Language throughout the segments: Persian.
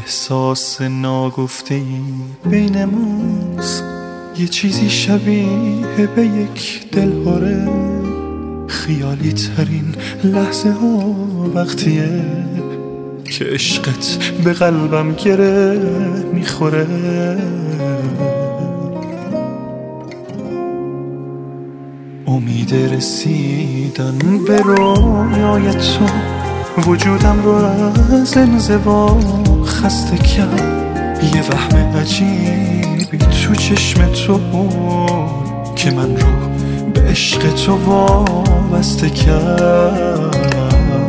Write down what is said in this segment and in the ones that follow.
احساس ناگفته‌ای بین ماست، یه چیزی شبیه به یک دلهوره. خیالی ترین لحظه ها وقتیه که عشقت به قلبم گره میخوره. امید رسیدن به رویای تو وجودم رو از انزوا خسته کرد. یه وهم عجیبی تو چشم تو که من رو به عشق تو وابسته کرد.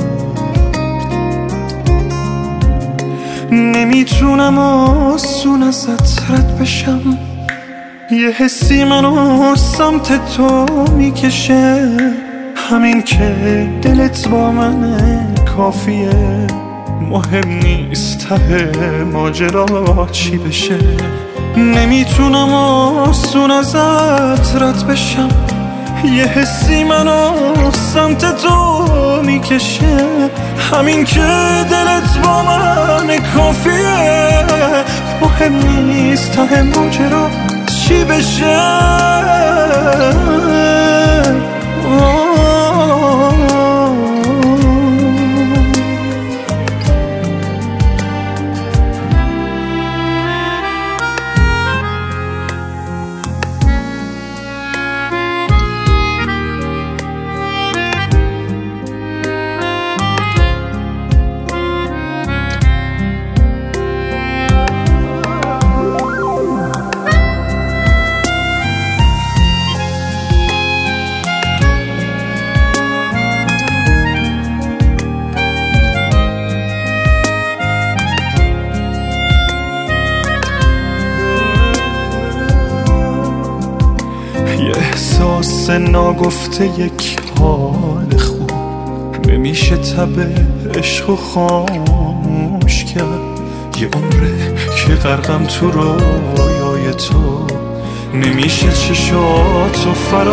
نمیتونم آسون ازت رد بشم، یه حسی منو سمت تو میکشه. همین که دلت با منه کافیه، مهم نیست ته ماجرا چی بشه. نمیتونم آسون ازت رد بشم، یه حسی منو سمت تو میکشه. همین که دلت با من کافیه، مهم نیست ته ماجرا چی بشه. احساس ناگفته یک حال خوب نمیشه تب عشق و خاموش کرد. یه عمره که غرقم تو رویای تو، نمیشه چشاتو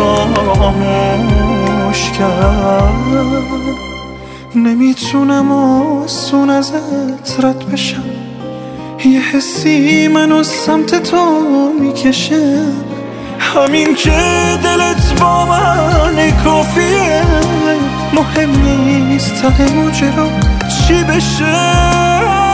فراموش کرد. نمیتونم آسون ازت رد بشم، یه حسی منو سمت تو میکشه. همین که دلت با من کافیه، مهم نیست ته ماجرا چی بشه.